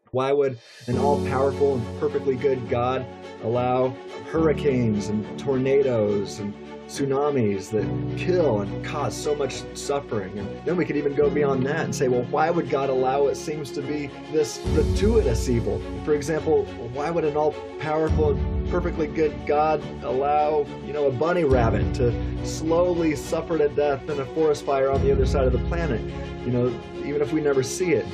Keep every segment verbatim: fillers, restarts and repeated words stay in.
Why would an all-powerful and perfectly good God allow hurricanes and tornadoes and tsunamis that kill and cause so much suffering? And then we could even go beyond that and say, well, why would God allow what seems to be this gratuitous evil? For example, why would an all-powerful and perfectly good God allow, you know, a bunny rabbit to slowly suffer to death in a forest fire on the other side of the planet, you know, even if we never see it?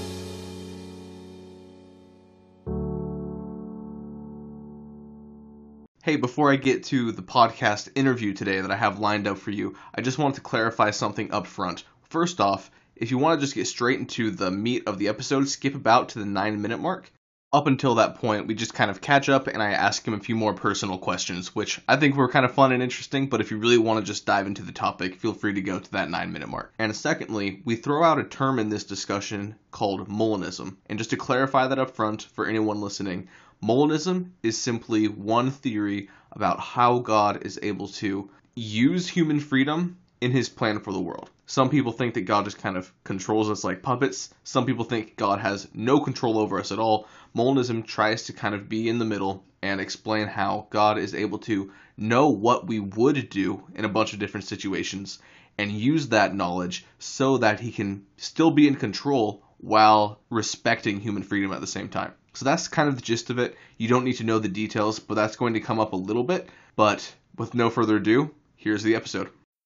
Hey, before I get to the podcast interview today that I have lined up for you, I just want to clarify something up front. First off, if you want to just get straight into the meat of the episode, skip about to the nine minute mark. Up until that point, we just kind of catch up and I ask him a few more personal questions, which I think were kind of fun and interesting, but if you really want to just dive into the topic, feel free to go to that nine minute mark. And secondly, we throw out a term in this discussion called Molinism. And just to clarify that up front for anyone listening, Molinism is simply one theory about how God is able to use human freedom in his plan for the world. Some people think that God just kind of controls us like puppets. Some people think God has no control over us at all. Molinism tries to kind of be in the middle and explain how God is able to know what we would do in a bunch of different situations and use that knowledge so that he can still be in control while respecting human freedom at the same time. So that's kind of the gist of it. You don't need to know the details, but that's going to come up a little bit. But with no further ado, here's the episode.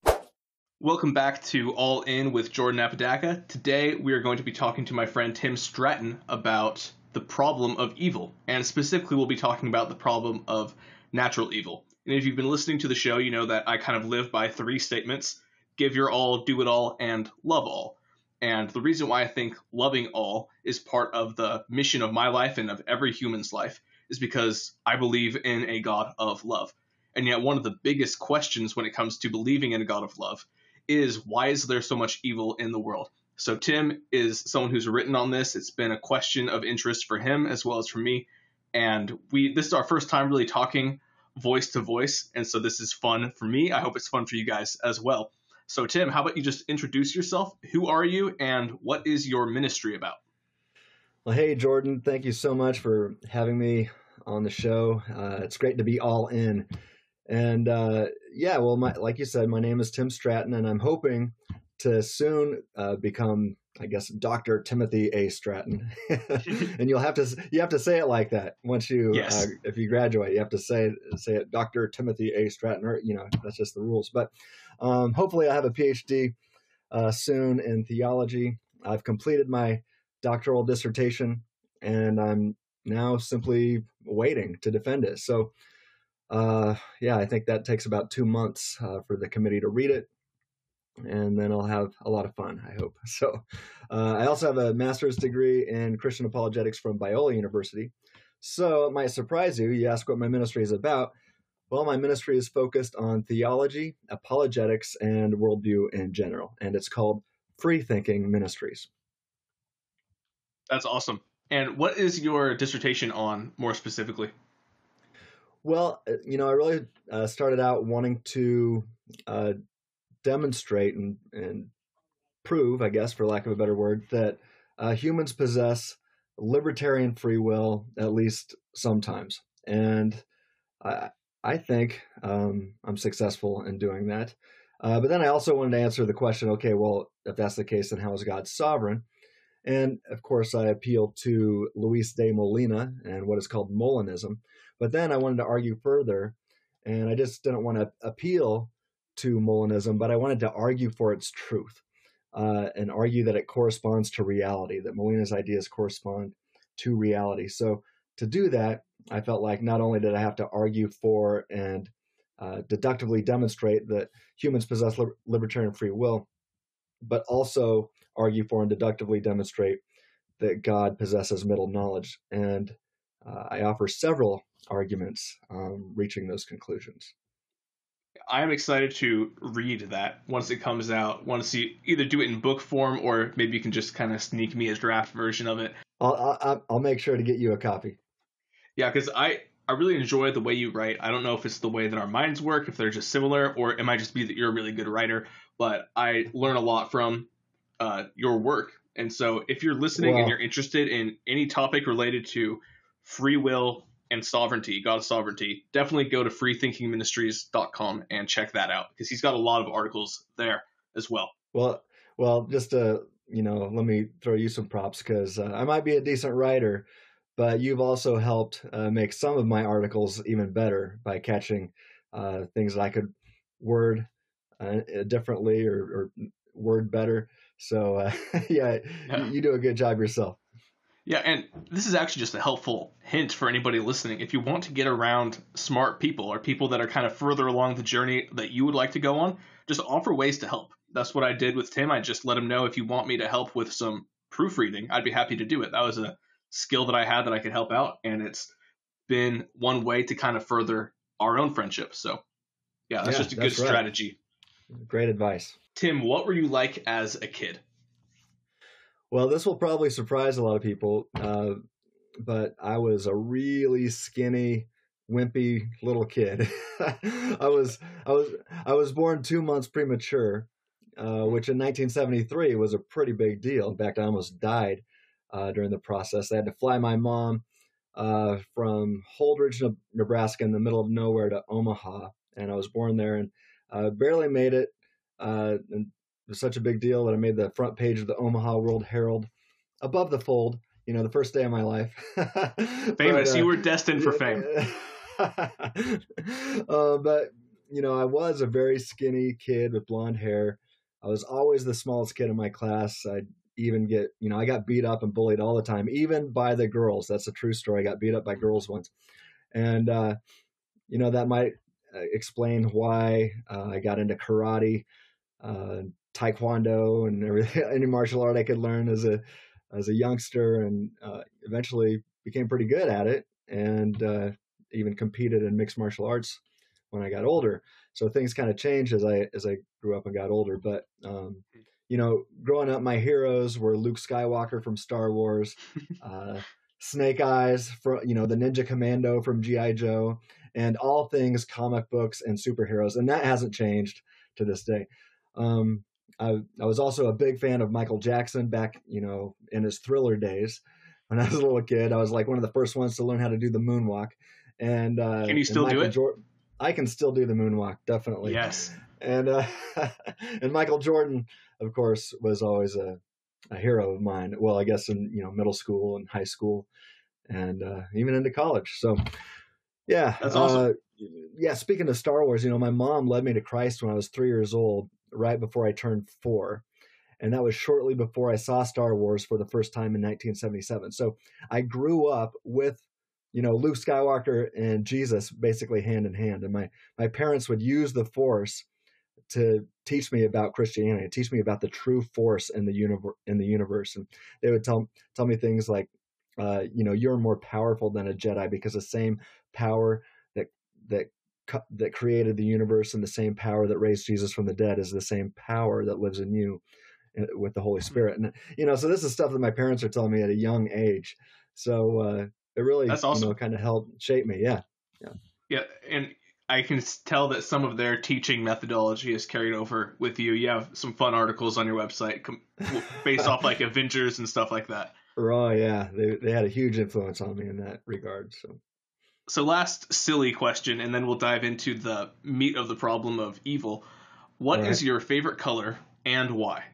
Welcome back to All In with Jordan Apodaca. Today we are going to be talking to my friend Tim Stratton about the problem of evil. And specifically we'll be talking about the problem of natural evil. And if you've been listening to the show, you know that I kind of live by three statements: give your all, do it all, and love all. And the reason why I think loving all is part of the mission of my life and of every human's life is because I believe in a God of love. And yet one of the biggest questions when it comes to believing in a God of love is, why is there so much evil in the world? So Tim is someone who's written on this. It's been a question of interest for him as well as for me. And we this is our first time really talking voice to voice. And so this is fun for me. I hope it's fun for you guys as well. So Tim, how about you just introduce yourself? Who are you and what is your ministry about? Well, hey, Jordan, thank you so much for having me on the show. Uh, it's great to be all in. And uh, yeah, well, my, like you said, my name is Tim Stratton, and I'm hoping to soon uh, become, I guess, Doctor Timothy A. Stratton. And you'll have to you have to say it like that once you yes. uh, if you graduate, you have to say say it Doctor Timothy A. Stratton, or you know, that's just the rules. But um, hopefully, I have a P H D uh, soon in theology. I've completed my doctoral dissertation, and I'm now simply waiting to defend it. So. Uh, yeah, I think that takes about two months uh, for the committee to read it, and then I'll have a lot of fun, I hope. So uh, I also have a master's degree in Christian apologetics from Biola University. So it might surprise you. You ask what my ministry is about. Well, my ministry is focused on theology, apologetics, and worldview in general, and it's called Free Thinking Ministries. That's awesome. And what is your dissertation on more specifically? Well, you know, I really uh, started out wanting to uh, demonstrate and, and prove, I guess, for lack of a better word, that uh, humans possess libertarian free will, at least sometimes. And I, I think um, I'm successful in doing that. Uh, but then I also wanted to answer the question, okay, well, if that's the case, then how is God sovereign? And of course, I appealed to Luis de Molina and what is called Molinism. But then I wanted to argue further, and I just didn't want to appeal to Molinism, but I wanted to argue for its truth uh, and argue that it corresponds to reality, that Molina's ideas correspond to reality. So to do that, I felt like not only did I have to argue for and uh, deductively demonstrate that humans possess li- libertarian free will, but also argue for and deductively demonstrate that God possesses middle knowledge. And uh, I offer several arguments um, reaching those conclusions. I'm excited to read that once it comes out. Want to see either do it in book form or maybe you can just kind of sneak me a draft version of it. I'll, I'll, I'll make sure to get you a copy. Yeah, because I, I really enjoy the way you write. I don't know if it's the way that our minds work, if they're just similar, or it might just be that you're a really good writer. But I learn a lot from uh, your work. And so if you're listening Well, and you're interested in any topic related to free will and sovereignty, God's sovereignty, definitely go to free thinking ministries dot com and check that out, because he's got a lot of articles there as well. well, well, just to, you know, let me throw you some props, because uh, I might be a decent writer, but you've also helped uh, make some of my articles even better by catching uh, things that I could word uh, differently or, or word better. So, uh, yeah, Yeah. you, you do a good job yourself. Yeah, and this is actually just a helpful hint for anybody listening. If you want to get around smart people or people that are kind of further along the journey that you would like to go on, just offer ways to help. That's what I did with Tim. I just let him know, if you want me to help with some proofreading, I'd be happy to do it. That was a skill that I had that I could help out, and it's been one way to kind of further our own friendship. So, yeah, that's Yeah, just a good that's right. strategy. Great advice. Tim, what were you like as a kid? Well, this will probably surprise a lot of people, uh, but I was a really skinny, wimpy little kid. I was, I was, I was born two months premature, uh, which in nineteen seventy-three was a pretty big deal. In fact, I almost died uh, during the process. They had to fly my mom uh, from Holdridge, Nebraska, in the middle of nowhere, to Omaha, and I was born there and uh, barely made it. Uh, and it was such a big deal that I made the front page of the Omaha World Herald above the fold, you know, the first day of my life. Famous. But, uh, you were destined for fame. uh, but, you know, I was a very skinny kid with blonde hair. I was always the smallest kid in my class. I'd even get, you know, I got beat up and bullied all the time, even by the girls. That's a true story. I got beat up by girls once. And, uh, you know, that might explain why uh, I got into karate, uh, taekwondo, and everything, any martial art I could learn as a as a youngster, and uh, eventually became pretty good at it, and uh, even competed in mixed martial arts when I got older. So things kind of changed as I as I grew up and got older. But um, you know, growing up, my heroes were Luke Skywalker from Star Wars, uh, Snake Eyes from, you know, the Ninja Commando from G I Joe, and all things comic books and superheroes, and that hasn't changed to this day. Um, I, I was also a big fan of Michael Jackson back, you know, in his Thriller days. When I was a little kid, I was like one of the first ones to learn how to do the moonwalk. And uh, Can you still do it? Jor- I can still do the moonwalk, definitely. Yes. And uh, and Michael Jordan, of course, was always a, a hero of mine. Well, I guess in, you know, middle school and high school, and uh, even into college. So, yeah, that's awesome. Uh, yeah, speaking of Star Wars, you know, my mom led me to Christ when I was three years old, right before I turned four. And that was shortly before I saw Star Wars for the first time in nineteen seventy-seven. So I grew up with, you know, Luke Skywalker and Jesus basically hand in hand. And my, my parents would use the Force to teach me about Christianity, teach me about the true force in the universe. In the universe, and they would tell tell me things like, uh, you know, you're more powerful than a Jedi, because the same power that that that created the universe and the same power that raised Jesus from the dead is the same power that lives in you with the Holy Spirit. And, you know, so this is stuff that my parents are telling me at a young age. So uh, it really, That's awesome. you know, kind of helped shape me. Yeah. Yeah. Yeah. And I can tell that some of their teaching methodology is carried over with you. You have some fun articles on your website based off like Avengers and stuff like that. Oh, yeah. They, they had a huge influence on me in that regard. So. So last silly question, and then we'll dive into the meat of the problem of evil. What All is right. your favorite color and why?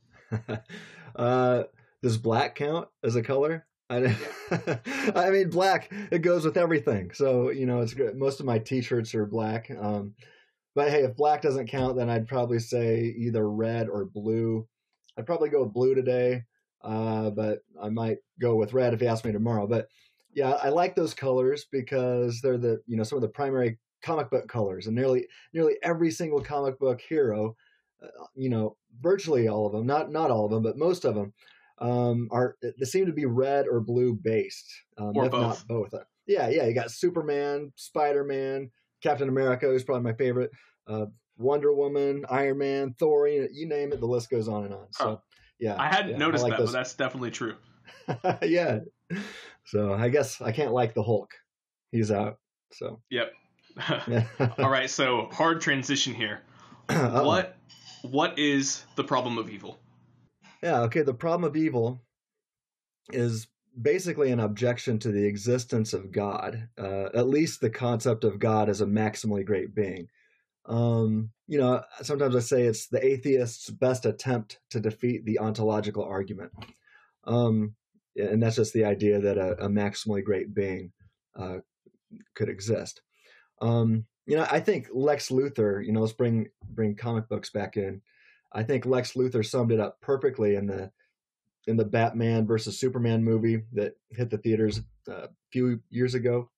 uh, does black count as a color? I, I mean, black, it goes with everything. So, you know, it's good. Most of my t-shirts are black. Um, but hey, if black doesn't count, then I'd probably say either red or blue. I'd probably go with blue today, uh, but I might go with red if you ask me tomorrow. But yeah, I like those colors because they're the, you know, some of the primary comic book colors, and nearly nearly every single comic book hero, uh, you know, virtually all of them, not not all of them, but most of them um, are they seem to be red or blue based, um, or if both. not both. Yeah, yeah, you got Superman, Spider-Man, Captain America, who's probably my favorite, uh, Wonder Woman, Iron Man, Thor, you, know, you name it, the list goes on and on. So, huh. yeah. I hadn't yeah, noticed I like that, those. but that's definitely true. Yeah. So I guess I can't like the Hulk. He's out. So. Yep. All right. So hard transition here. Uh-oh. What What is the problem of evil? Yeah, okay. The problem of evil is basically an objection to the existence of God, uh, at least the concept of God as a maximally great being. Um, you know, sometimes I say it's the atheist's best attempt to defeat the ontological argument. Um, and that's just the idea that a, a maximally great being uh, could exist. Um, you know, I think Lex Luthor, you know, let's bring bring comic books back in. I think Lex Luthor summed it up perfectly in the in the Batman versus Superman movie that hit the theaters uh, a few years ago.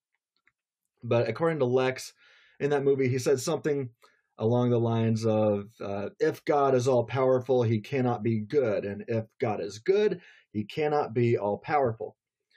But according to Lex, in that movie, he said something along the lines of, uh, if God is all powerful, he cannot be good. And if God is good, he cannot be all powerful.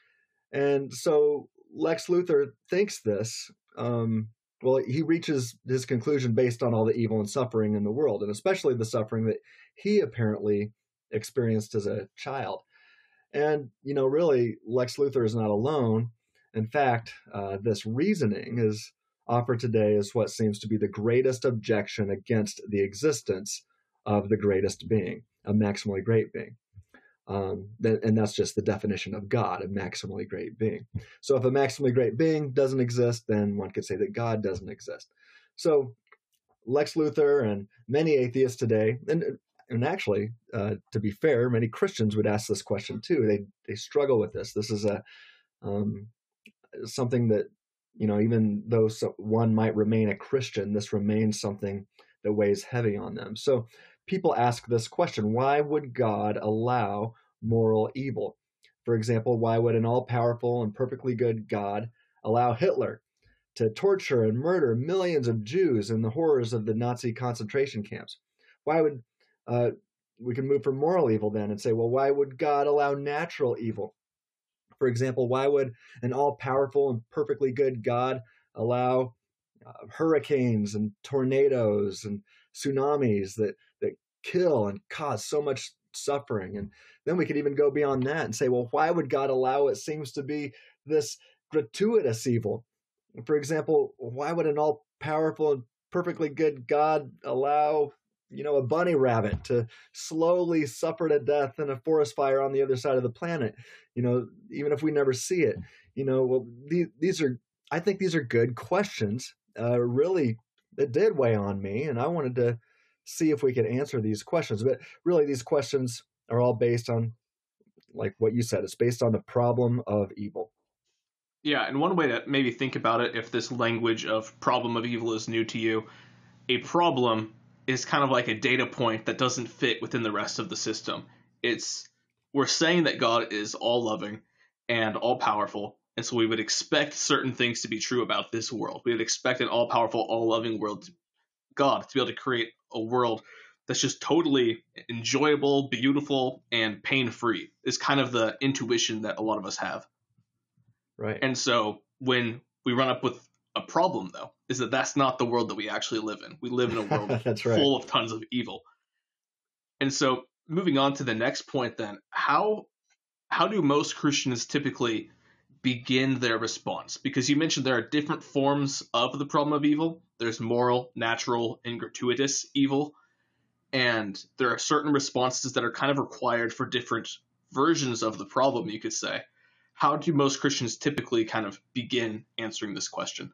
And so Lex Luthor thinks this. Um, well, he reaches his conclusion based on all the evil and suffering in the world, and especially the suffering that he apparently experienced as a child. And, you know, really, Lex Luthor is not alone. In fact, uh, this reasoning is offered today as what seems to be the greatest objection against the existence of the greatest being, a maximally great being. Um, and that's just the definition of God, a maximally great being. So if a maximally great being doesn't exist, then one could say that God doesn't exist. So Lex Luthor and many atheists today, and and actually, uh, to be fair, many Christians would ask this question too. They they struggle with this. This is a um, something that, you know, even though so, one might remain a Christian, this remains something that weighs heavy on them. So people ask this question: why would God allow moral evil? For example, why would an all-powerful and perfectly good God allow Hitler to torture and murder millions of Jews in the horrors of the Nazi concentration camps? Why would uh, we can move from moral evil then and say, well, why would God allow natural evil? For example, why would an all-powerful and perfectly good God allow uh, hurricanes and tornadoes and tsunamis that that kill and cause so much suffering? And then we could even go beyond that and say, well, why would God allow what seems to be this gratuitous evil? For example, why would an all-powerful and perfectly good God allow, you know, a bunny rabbit to slowly suffer to death in a forest fire on the other side of the planet? You know, even if we never see it, you know, well, these, these are, I think these are good questions. Uh, really, it did weigh on me, and I wanted to see if we could answer these questions. But really, these questions are all based on, like what you said, it's based on the problem of evil. Yeah, and one way to maybe think about it, if this language of problem of evil is new to you, a problem is kind of like a data point that doesn't fit within the rest of the system. It's we're saying that God is all loving and all powerful, and so we would expect certain things to be true about this world. We would expect an all powerful, all loving world, God, to be able to create a world that's just totally enjoyable, beautiful, and pain free. Is kind of the intuition that a lot of us have. Right. And so when we run up with a problem, though, is that that's not the world that we actually live in. We live in a world that's right. full of tons of evil. And so moving on to the next point then, how how do most Christians typically begin their response? Because you mentioned there are different forms of the problem of evil. There's moral, natural, and gratuitous evil. And there are certain responses that are kind of required for different versions of the problem, you could say. How do most Christians typically kind of begin answering this question?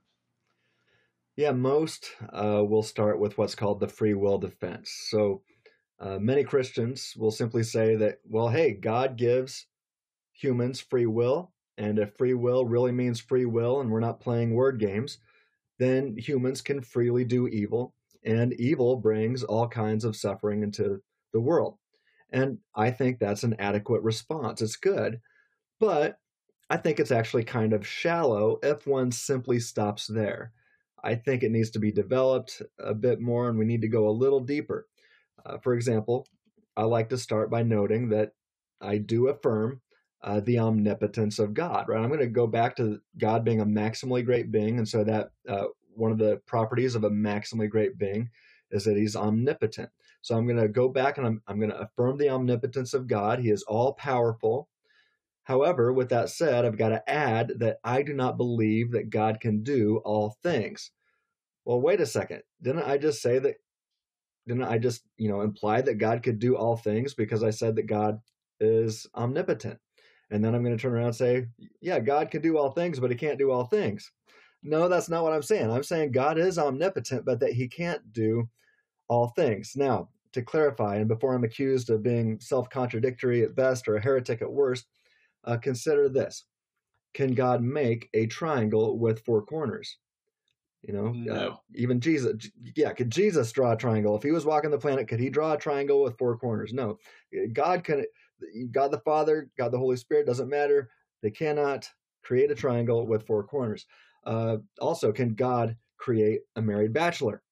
Yeah, most uh, will start with what's called the free will defense. So uh, many Christians will simply say that, well, hey, God gives humans free will, and if free will really means free will and we're not playing word games, then humans can freely do evil, and evil brings all kinds of suffering into the world. And I think that's an adequate response. It's good, but I think it's actually kind of shallow if one simply stops there. I think it needs to be developed a bit more, and we need to go a little deeper. Uh, for example, I like to start by noting that I do affirm uh, the omnipotence of God, right? I'm going to go back to God being a maximally great being, and so that uh, one of the properties of a maximally great being is that he's omnipotent. So I'm going to go back and I'm, I'm going to affirm the omnipotence of God. He is all-powerful. However, with that said, I've got to add that I do not believe that God can do all things. Well, wait a second. Didn't I just say that didn't I just, you know, imply that God could do all things because I said that God is omnipotent? And then I'm going to turn around and say, yeah, God can do all things, but he can't do all things. No, that's not what I'm saying. I'm saying God is omnipotent, but that he can't do all things. Now, to clarify, and before I'm accused of being self-contradictory at best or a heretic at worst, uh, consider this. Can God make a triangle with four corners? You know, No. uh, even Jesus, yeah, could Jesus draw a triangle? If he was walking the planet, could he draw a triangle with four corners? No. God can, God the Father, God the Holy Spirit, doesn't matter. They cannot create a triangle with four corners. Uh, also, can God create a married bachelor?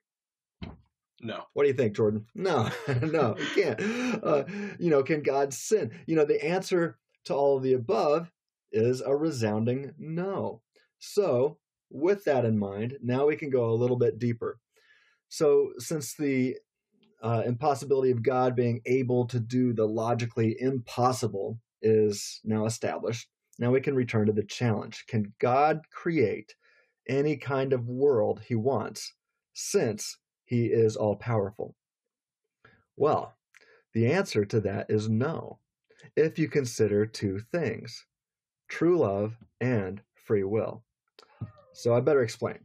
No. What do you think, Jordan? No, no, he can't. Uh, you know, can God sin? You know, the answer to all of the above is a resounding no. So, with that in mind, now we can go a little bit deeper. So, since the uh, impossibility of God being able to do the logically impossible is now established, now we can return to the challenge. Can God create any kind of world he wants, since he is all-powerful? Well, the answer to that is no, if you consider two things, true love and free will. So I better explain.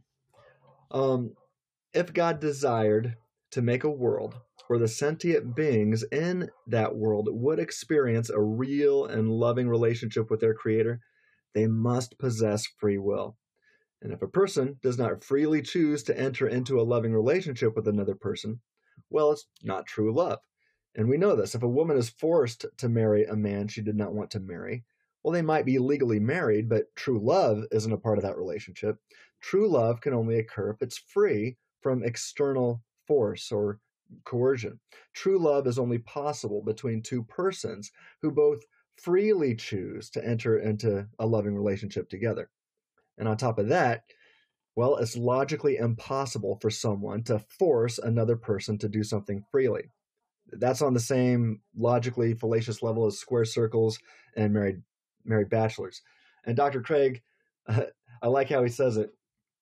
Um, if God desired to make a world where the sentient beings in that world would experience a real and loving relationship with their Creator, they must possess free will. And if a person does not freely choose to enter into a loving relationship with another person, well, it's not true love. And we know this. If a woman is forced to marry a man she did not want to marry, well, they might be legally married, but true love isn't a part of that relationship. True love can only occur if it's free from external force or coercion. True love is only possible between two persons who both freely choose to enter into a loving relationship together. And on top of that, well, it's logically impossible for someone to force another person to do something freely. That's on the same logically fallacious level as square circles and married married bachelors. And Doctor Craig, uh, I like how he says it.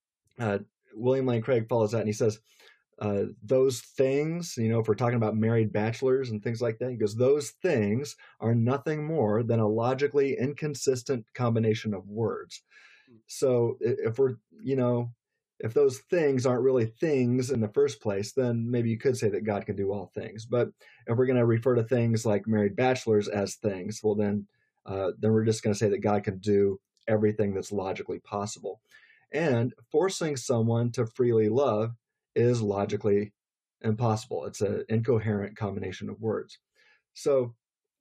Uh, William Lane Craig follows that and he says, uh, those things, you know, if we're talking about married bachelors and things like that, he goes, those things are nothing more than a logically inconsistent combination of words. So if we're, you know, if those things aren't really things in the first place, then maybe you could say that God can do all things. But if we're going to refer to things like married bachelors as things, well, then uh, then we're just going to say that God can do everything that's logically possible. And forcing someone to freely love is logically impossible. It's an incoherent combination of words. So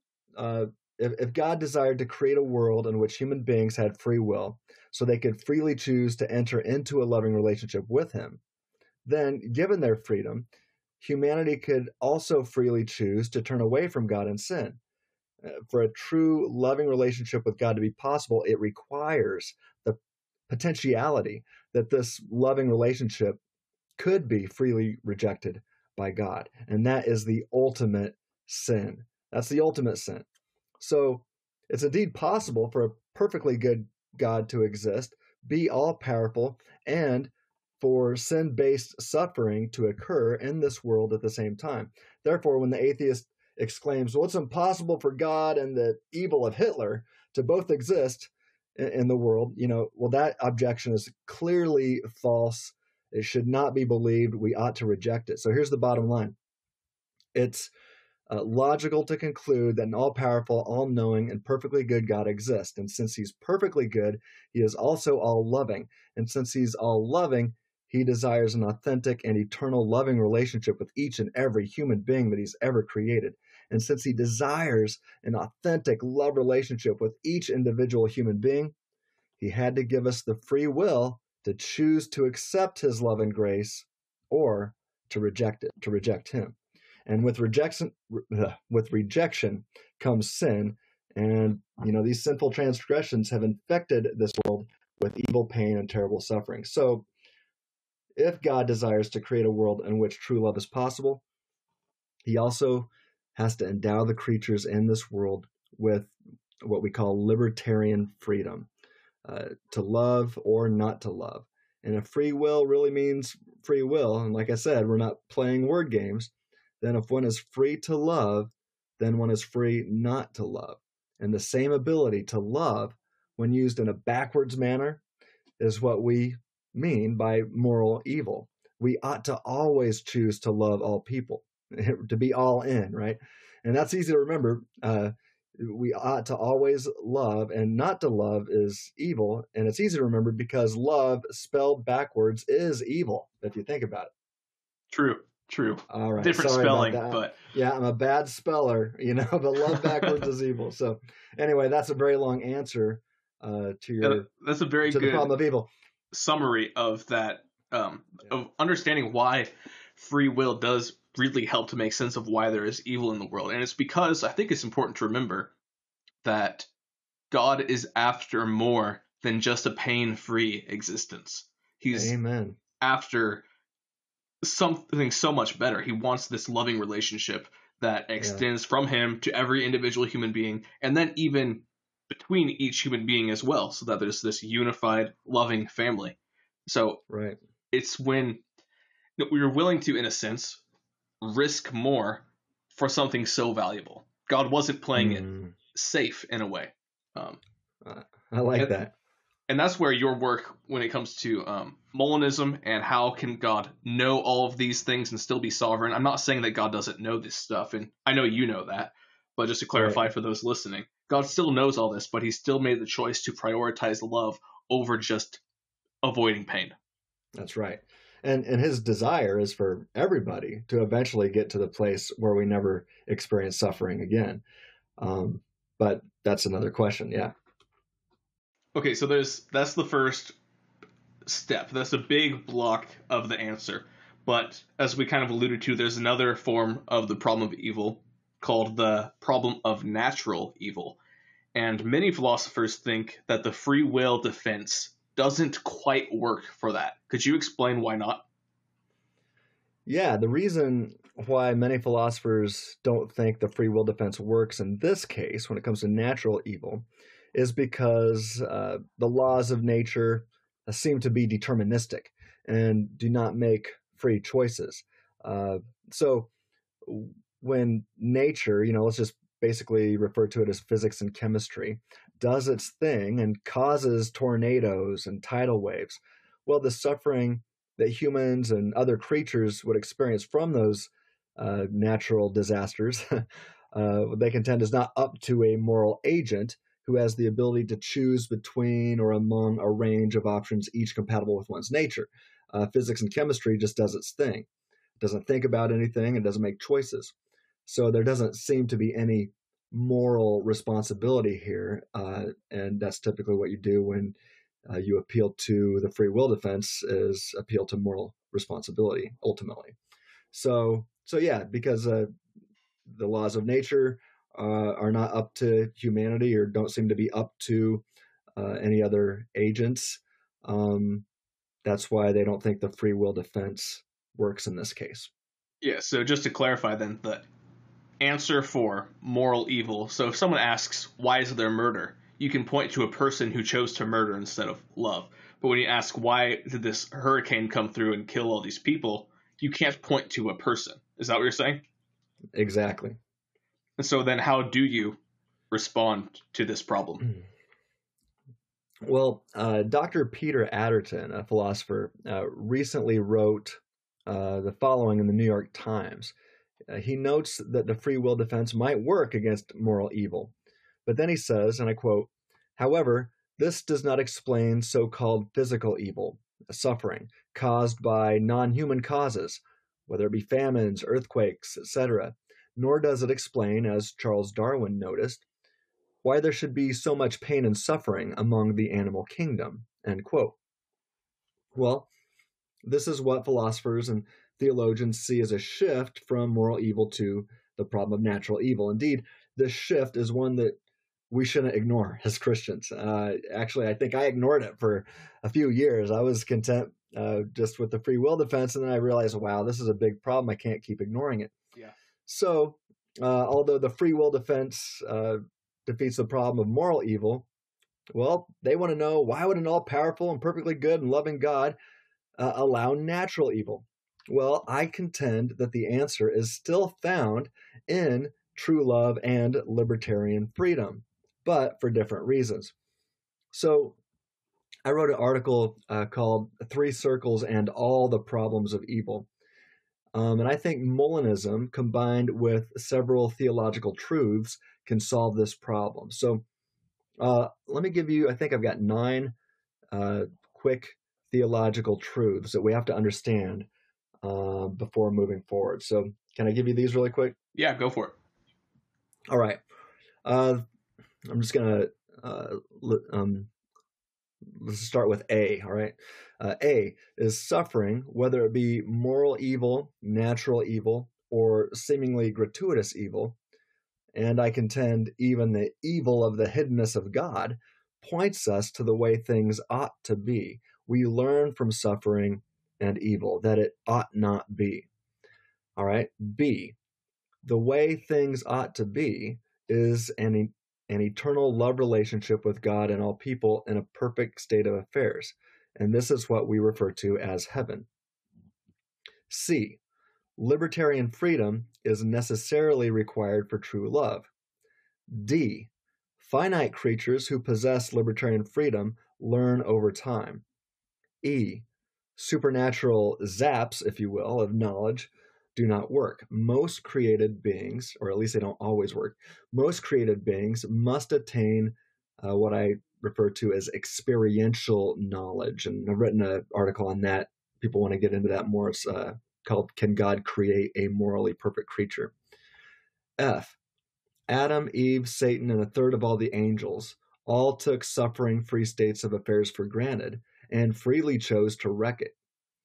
uh, if, if God desired to create a world in which human beings had free will, so they could freely choose to enter into a loving relationship with him, then given their freedom, humanity could also freely choose to turn away from God and sin. Uh, for a true loving relationship with God to be possible, it requires the potentiality that this loving relationship could be freely rejected by God. And that is the ultimate sin. That's the ultimate sin. So it's indeed possible for a perfectly good God to exist, be all-powerful, and for sin-based suffering to occur in this world at the same time. Therefore, when the atheist exclaims, well, it's impossible for God and the evil of Hitler to both exist in, in the world, you know, well, that objection is clearly false. It should not be believed. We ought to reject it. So here's the bottom line. It's Uh, logical to conclude that an all-powerful, all-knowing, and perfectly good God exists. And since he's perfectly good, he is also all-loving. And since he's all-loving, he desires an authentic and eternal loving relationship with each and every human being that he's ever created. And since he desires an authentic love relationship with each individual human being, he had to give us the free will to choose to accept his love and grace or to reject it, to reject him. And with rejection, with rejection comes sin. And, you know, these sinful transgressions have infected this world with evil, pain, and terrible suffering. So if God desires to create a world in which true love is possible, he also has to endow the creatures in this world with what we call libertarian freedom, uh, to love or not to love. And if free will really means free will, and like I said, we're not playing word games, then if one is free to love, then one is free not to love. And the same ability to love, when used in a backwards manner, is what we mean by moral evil. We ought to always choose to love all people, to be all in, right? And that's easy to remember. Uh, we ought to always love, and not to love is evil. And it's easy to remember because love spelled backwards is evil, if you think about it. True, true. All right. Different Sorry spelling, about that. but yeah, I'm a bad speller, you know, but love backwards is evil. So anyway, that's a very long answer uh, to your that's a very to good the problem of evil summary of that, um, yeah. of understanding why free will does really help to make sense of why there is evil in the world. And it's because I think it's important to remember that God is after more than just a pain-free existence. He's Amen. after something so much better. He wants this loving relationship that extends yeah. from him to every individual human being, and then even between each human being as well, so that there's this unified, loving family. So right. it's when we are willing to, in a sense, risk more for something so valuable. God wasn't playing mm. it safe in a way. Um, uh, I like and, that. And that's where your work, when it comes to um, Molinism and how can God know all of these things and still be sovereign. I'm not saying that God doesn't know this stuff, and I know you know that, but just to clarify right. for those listening, God still knows all this, but he still made the choice to prioritize love over just avoiding pain. That's right. And and his desire is for everybody to eventually get to the place where we never experience suffering again. Um, but that's another question. Yeah. Okay, so there's that's the first step. That's a big block of the answer. But as we kind of alluded to, there's another form of the problem of evil called the problem of natural evil. And many philosophers think that the free will defense doesn't quite work for that. Could you explain why not? Yeah, the reason why many philosophers don't think the free will defense works in this case, when it comes to natural evil, is because uh, the laws of nature uh, seem to be deterministic and do not make free choices. Uh, so when nature, you know, let's just basically refer to it as physics and chemistry, does its thing and causes tornadoes and tidal waves, well, the suffering that humans and other creatures would experience from those uh, natural disasters, uh, they contend is not up to a moral agent who has the ability to choose between or among a range of options, each compatible with one's nature. Uh, physics and chemistry just does its thing. It doesn't think about anything. It doesn't make choices. So there doesn't seem to be any moral responsibility here. Uh, and that's typically what you do when uh, you appeal to the free will defense, is appeal to moral responsibility, ultimately. So, so yeah, because uh, the laws of nature uh, are not up to humanity, or don't seem to be up to uh, any other agents. Um, that's why they don't think the free will defense works in this case. Yeah, so just to clarify then, the answer for moral evil, so if someone asks, why is there murder? You can point to a person who chose to murder instead of love. But when you ask, why did this hurricane come through and kill all these people, you can't point to a person. Is that what you're saying? Exactly. And so then how do you respond to this problem? Well, uh, Doctor Peter Adderton, a philosopher, uh, recently wrote uh, the following in the New York Times. Uh, he notes that the free will defense might work against moral evil. But then he says, and I quote, "However, this does not explain so-called physical evil, suffering, caused by non-human causes, whether it be famines, earthquakes, et cetera, nor does it explain, as Charles Darwin noticed, why there should be so much pain and suffering among the animal kingdom," end quote. Well, this is what philosophers and theologians see as a shift from moral evil to the problem of natural evil. Indeed, this shift is one that we shouldn't ignore as Christians. Uh, actually, I think I ignored it for a few years. I was content uh, just with the free will defense, and then I realized, wow, this is a big problem. I can't keep ignoring it. Yeah. So, uh, although the free will defense uh, defeats the problem of moral evil, well, they want to know, why would an all-powerful and perfectly good and loving God uh, allow natural evil? Well, I contend that the answer is still found in true love and libertarian freedom, but for different reasons. So I wrote an article uh, called Three Circles and All the Problems of Evil. Um, and I think Molinism, combined with several theological truths, can solve this problem. So uh, let me give you, I think I've got nine uh, quick theological truths that we have to understand uh, before moving forward. So can I give you these really quick? Yeah, go for it. All right. Uh, I'm just going to uh, um, let's start with A, all right? Uh, A is suffering, whether it be moral evil, natural evil, or seemingly gratuitous evil. And I contend even the evil of the hiddenness of God points us to the way things ought to be. We learn from suffering and evil that it ought not be. All right? B, the way things ought to be is an an eternal love relationship with God and all people in a perfect state of affairs. And this is what we refer to as heaven. C, libertarian freedom is necessarily required for true love. D, finite creatures who possess libertarian freedom learn over time. E, supernatural zaps, if you will, of knowledge do not work. Most created beings, or at least they don't always work, most created beings must attain uh, what I refer to as experiential knowledge. And I've written an article on that. People want to get into that more. It's uh, called Can God Create a Morally Perfect Creature? F, Adam, Eve, Satan, and a third of all the angels all took suffering-free states of affairs for granted and freely chose to wreck it.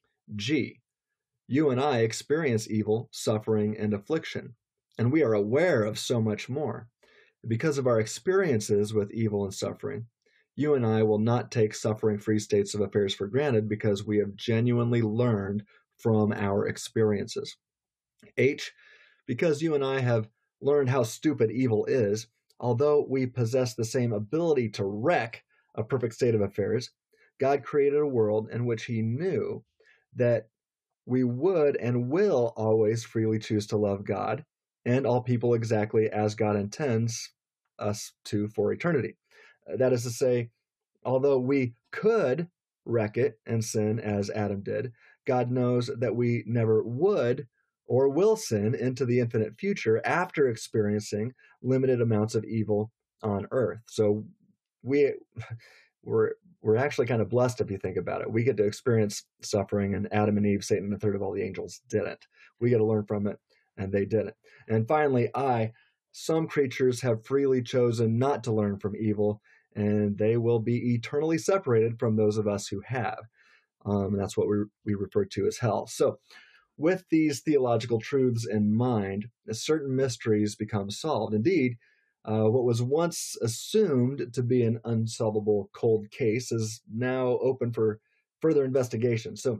G, you and I experience evil, suffering, and affliction, and we are aware of so much more. Because of our experiences with evil and suffering, you and I will not take suffering-free states of affairs for granted because we have genuinely learned from our experiences. H, because you and I have learned how stupid evil is, although we possess the same ability to wreck a perfect state of affairs, God created a world in which he knew that we would and will always freely choose to love God and all people exactly as God intends us to for eternity. That is to say, although we could wreck it and sin as Adam did, God knows that we never would or will sin into the infinite future after experiencing limited amounts of evil on earth. So we we're we're actually kind of blessed if you think about it. We get to experience suffering, and Adam and Eve, Satan, and a third of all the angels didn't. We get to learn from it, and they didn't. And finally, I, some creatures have freely chosen not to learn from evil, and they will be eternally separated from those of us who have. Um, and that's what we we refer to as hell. So with these theological truths in mind, certain mysteries become solved. Indeed, Uh, what was once assumed to be an unsolvable cold case is now open for further investigation. So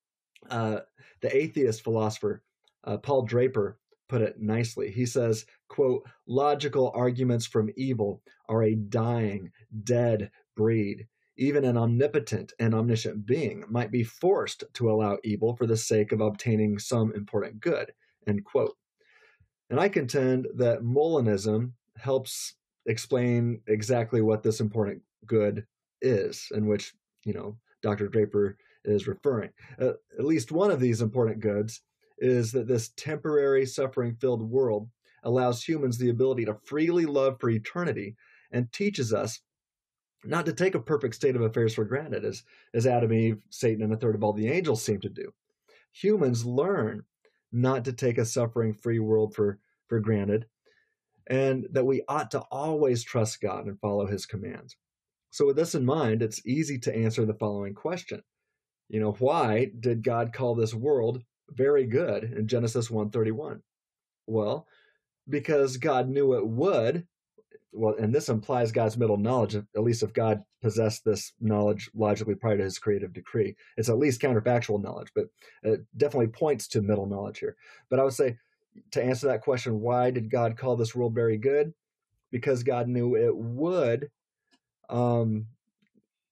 uh, the atheist philosopher uh, Paul Draper put it nicely. He says, quote, logical arguments from evil are a dying, dead breed. Even an omnipotent and omniscient being might be forced to allow evil for the sake of obtaining some important good, end quote. And I contend that Molinism helps explain exactly what this important good is, in which, you know, Doctor Draper is referring. Uh, at least one of these important goods is that this temporary suffering-filled world allows humans the ability to freely love for eternity and teaches us not to take a perfect state of affairs for granted, as, as Adam, Eve, Satan, and a third of all the angels seem to do. Humans learn not to take a suffering-free world for, for granted, and that we ought to always trust God and follow his commands. So with this in mind, it's easy to answer the following question. You know, why did God call this world very good in Genesis one thirty-one? Well, because God knew it would, well, and this implies God's middle knowledge, at least if God possessed this knowledge logically prior to his creative decree. It's at least counterfactual knowledge, but it definitely points to middle knowledge here. But I would say, to answer that question, why did God call this world very good? Because God knew it would, um,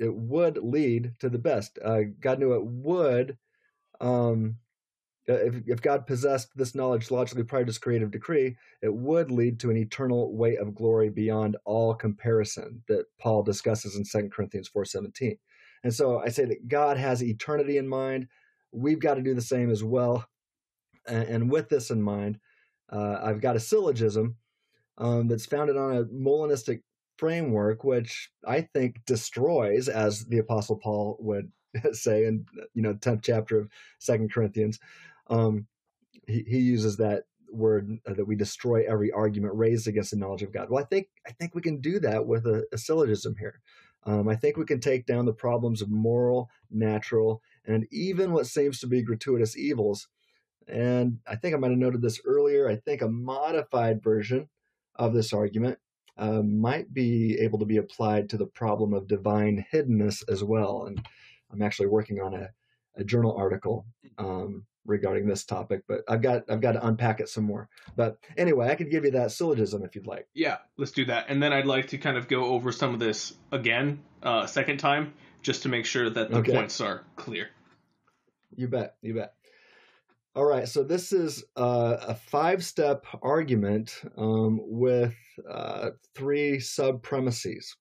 it would lead to the best. Uh, God knew it would. Um, if, if God possessed this knowledge logically prior to his creative decree, it would lead to an eternal weight of glory beyond all comparison that Paul discusses in Second Corinthians four seventeen. And so I say that God has eternity in mind. We've got to do the same as well. And, and with this in mind, uh, I've got a syllogism um, that's founded on a Molinistic framework, which I think destroys, as the Apostle Paul would say in you know the tenth chapter of Second Corinthians. Um, he, he uses that word uh, that we destroy every argument raised against the knowledge of God. Well, I think I think we can do that with a, a syllogism here. Um, I think we can take down the problems of moral, natural, and even what seems to be gratuitous evils. And I think I might have noted this earlier. I think a modified version of this argument uh, might be able to be applied to the problem of divine hiddenness as well. And I'm actually working on a, a journal article um, regarding this topic, but I've got I've got to unpack it some more. But anyway, I could give you that syllogism if you'd like. Yeah, let's do that. And then I'd like to kind of go over some of this again, uh, second time, just to make sure that the Okay. points are clear. You bet, you bet. All right, so this is uh, a five-step argument um, with uh, three sub-premises.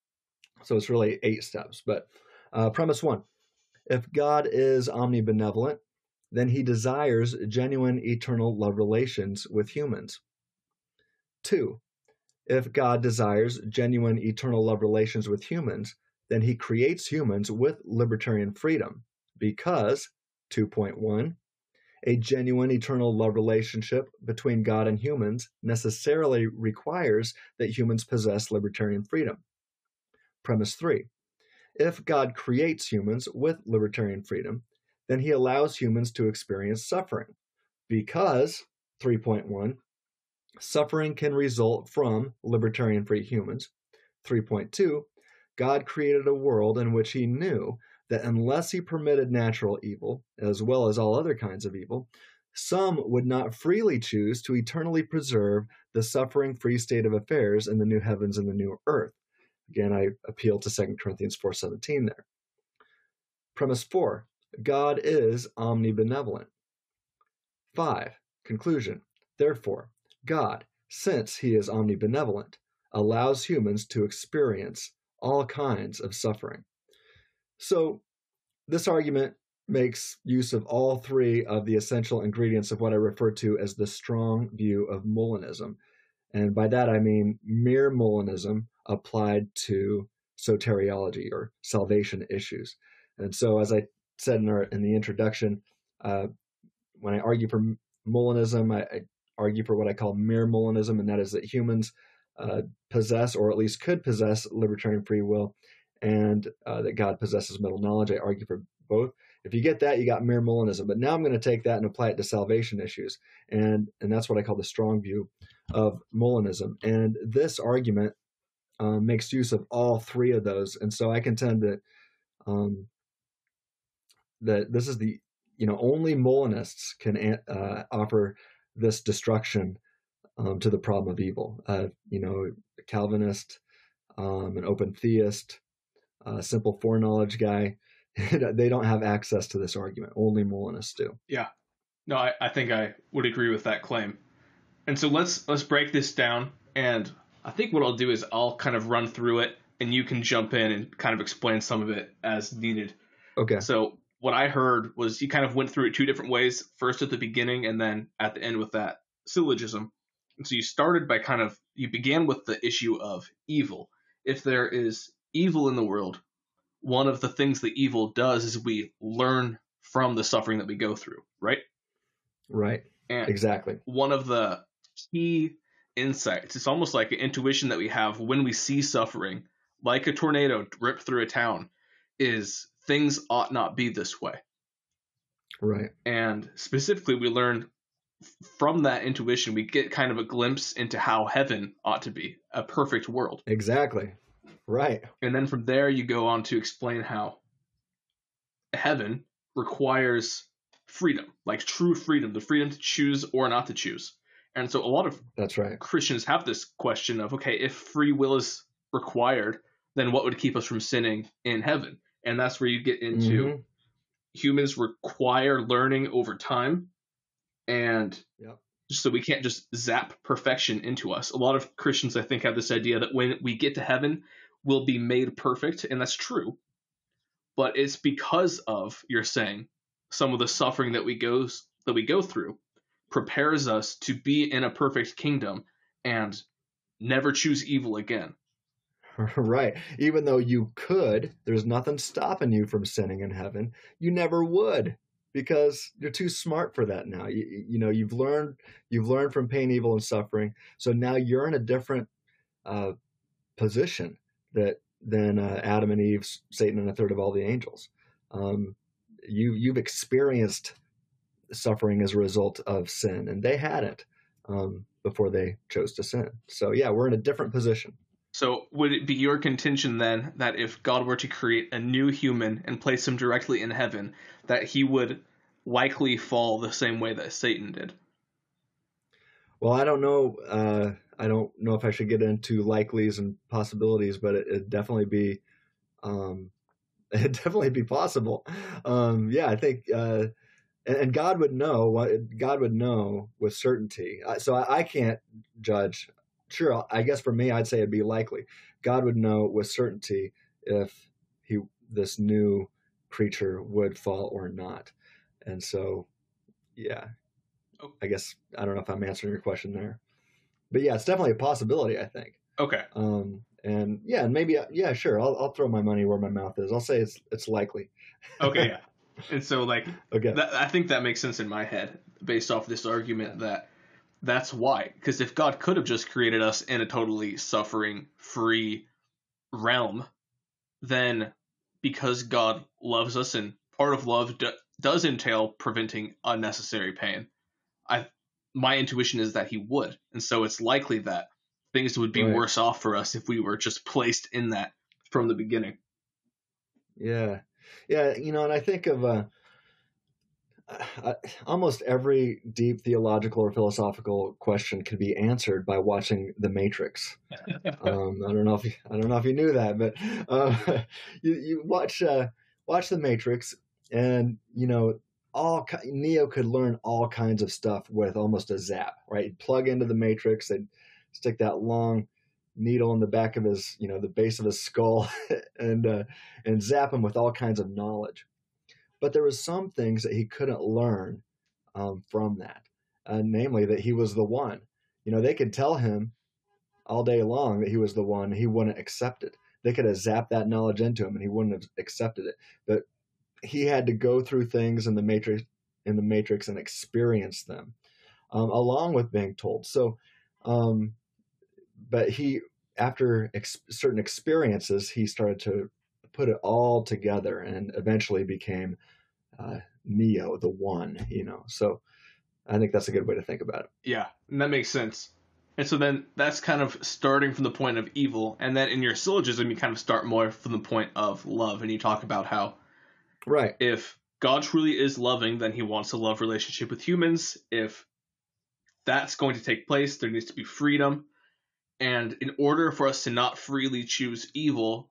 So it's really eight steps. But uh, premise one, if God is omnibenevolent, then he desires genuine eternal love relations with humans. Two, if God desires genuine eternal love relations with humans, then he creates humans with libertarian freedom because, two point one, a genuine eternal love relationship between God and humans necessarily requires that humans possess libertarian freedom. Premise three, if God creates humans with libertarian freedom, then he allows humans to experience suffering because, three point one, suffering can result from libertarian free humans. three point two, God created a world in which he knew that unless he permitted natural evil, as well as all other kinds of evil, some would not freely choose to eternally preserve the suffering-free state of affairs in the new heavens and the new earth. Again, I appeal to Second Corinthians four seventeen there. Premise four, God is omnibenevolent. Five, conclusion. Therefore, God, since he is omnibenevolent, allows humans to experience all kinds of suffering. So this argument makes use of all three of the essential ingredients of what I refer to as the strong view of Molinism. And by that I mean mere Molinism applied to soteriology or salvation issues. And so as I said in, our, in the introduction, uh, when I argue for Molinism, I, I argue for what I call mere Molinism, and that is that humans uh, possess, or at least could possess, libertarian free will, and uh, that God possesses mental knowledge. I argue for both. If you get that, you got mere Molinism. But now I'm going to take that and apply it to salvation issues. And, and that's what I call the strong view of Molinism. And this argument uh, makes use of all three of those. And so I contend that um, that this is the, you know, only Molinists can uh, offer this destruction um, to the problem of evil. Uh, you know, a Calvinist, um, an open theist, a simple foreknowledge guy, they don't have access to this argument. Only Molinists do. Yeah. No, I, I think I would agree with that claim. And so let's let's break this down. And I think what I'll do is I'll kind of run through it, and you can jump in and kind of explain some of it as needed. Okay. So what I heard was you kind of went through it two different ways, first at the beginning and then at the end with that syllogism. And so you started by kind of, you began with the issue of evil. If there is evil in the world, one of the things that evil does is we learn from the suffering that we go through, right? Right. And exactly. One of the key insights, it's almost like an intuition that we have when we see suffering, like a tornado rip through a town, is things ought not be this way. Right. And specifically, we learn from that intuition, we get kind of a glimpse into how heaven ought to be, a perfect world. Exactly. Right. And then from there, you go on to explain how heaven requires freedom, like true freedom, the freedom to choose or not to choose. And so a lot of That's right. Christians have this question of, okay, if free will is required, then what would keep us from sinning in heaven? And that's where you get into Mhm. humans require learning over time, and Yep. so we can't just zap perfection into us. A lot of Christians, I think, have this idea that when we get to heaven, we'll be made perfect, and that's true. But it's because of, you're saying, some of the suffering that we goes that we go through prepares us to be in a perfect kingdom and never choose evil again. Right. Even though you could, there's nothing stopping you from sinning in heaven. You never would, because you're too smart for that now. You, you know, you've learned you've learned from pain, evil, and suffering. So now you're in a different uh, position that than uh, Adam and Eve, Satan, and a third of all the angels. Um, you you've experienced suffering as a result of sin, and they hadn't um, before they chose to sin. So yeah, we're in a different position. So would it be your contention then that if God were to create a new human and place him directly in heaven, that he would likely fall the same way that Satan did? Well, I don't know. Uh, I don't know if I should get into likelies and possibilities, but it, it'd definitely be, um, it'd definitely be possible. Um, yeah, I think, uh, and, and God would know. what God would know with certainty. Uh, So I, I can't judge. Sure, I guess for me, I'd say it'd be likely. God would know with certainty if he this new creature would fall or not. And so, yeah, I guess I don't know if I'm answering your question there, but yeah, it's definitely a possibility, I think. Okay. Um, and yeah, and maybe yeah, sure, I'll I'll throw my money where my mouth is. I'll say it's it's likely. Okay, yeah. And so, like, Okay. that, I think that makes sense in my head based off this argument that that's why. Because if God could have just created us in a totally suffering-free realm, then because God loves us and part of love do, does entail preventing unnecessary pain, I my intuition is that he would. And so it's likely that things would be Right. worse off for us if we were just placed in that from the beginning. Yeah, yeah, you know, and I think of uh, uh, almost every deep theological or philosophical question can be answered by watching The Matrix. Um, I don't know if you, I don't know if you knew that, but uh, you, you watch uh, watch The Matrix, and you know all Neo could learn all kinds of stuff with almost a zap. Right, he'd plug into the Matrix, they'd stick that long needle in the back of his, you know, the base of his skull, and uh, and zap him with all kinds of knowledge. But there was some things that he couldn't learn um, from that, uh, namely that he was the one. You know, they could tell him all day long that he was the one, he wouldn't accept it. They could have zapped that knowledge into him, and he wouldn't have accepted it. But he had to go through things in the matrix, in the matrix, and experience them, um, along with being told. So, um, but he, after ex- certain experiences, he started to put it all together, and eventually became uh, Neo, the one. You know, so I think that's a good way to think about it. Yeah, and that makes sense. And so then that's kind of starting from the point of evil. And then in your syllogism, you kind of start more from the point of love. And you talk about how Right. if God truly is loving, then he wants a love relationship with humans. If that's going to take place, there needs to be freedom. And in order for us to not freely choose evil